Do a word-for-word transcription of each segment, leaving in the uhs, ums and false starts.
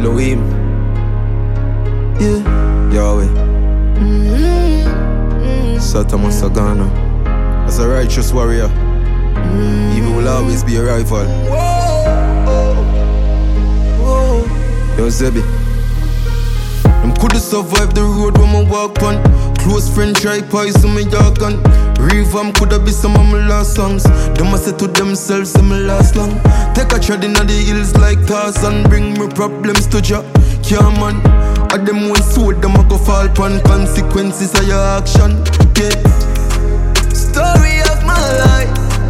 Elohim. Yeah. Yahweh. Mm-hmm. Satan Sagana. As a righteous warrior, mm-hmm. evil will always be a rival. Whoa. Whoa. Yo, Zebi. Them coulda survived the road when I walk on. Close friend try poison me jargon. Revamp coulda be some of my last songs. Them a say to themselves, say me last long. Take a tread inna the hills like Tarzan. Bring me problems to Jah, yeah man. A them one sword, them a go fall pon consequences of your action. Yeah. Story of my life.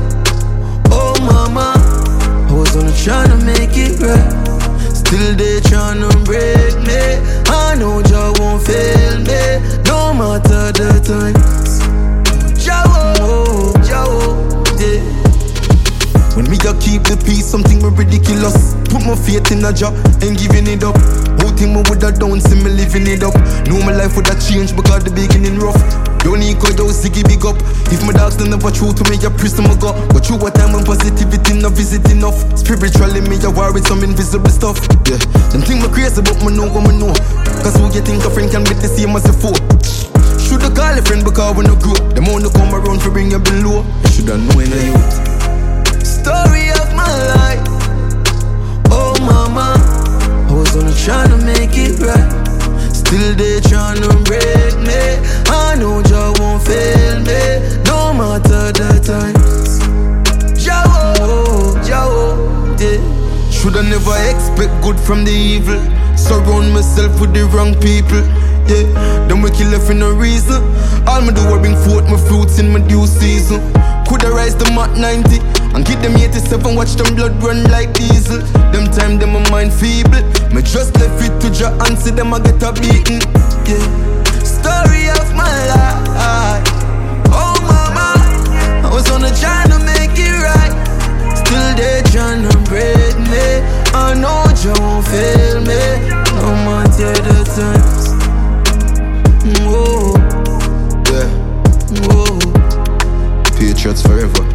Oh mama, I was only tryna make it right. Still they tryna break me. I know Jah won't fail me, no matter the times. Jah won't, Jah won't, yeah. When me a keep the peace, something me ridiculous. Put my faith in a Jah, ain't giving it up. Whole thing me woulda done, see me living it up. Know my life woulda changed because the beginning rough. Don't need go yo, Ziggy big up. If my dogs don't never true to me, a priest me go. Go through a time when positivity no visit enough. Spiritually me a war with some invisible stuff. Yeah, them think me crazy but me know what me know. Cause who you think a friend can be the same as a foe? Shoulda call a friend because we no grow. Them only come around for bring you below. You shoulda know in a youth. Story of my life. Oh mama, I was only tryna make it right. Still they tryna break me. I know Jah won't fail me, no matter the times. Jah won't, Jah won't, yeah. Shoulda never expect good from the evil. Surround myself with the wrong people. Yeah, them we kill for no reason. All me do is bring forth my fruits in my due season. Coulda rise them at ninety and give them eighty-seven. Watch them blood run like diesel. Them time them a mind feeble. Me just left it to Jah and see them a get a beating. Yeah, story of my life. Oh mama, I was on a tryna make it right. Still they tryna break me. I know Jah won't fail me, no matter the times. Whoa, yeah, whoa. Patriots forever.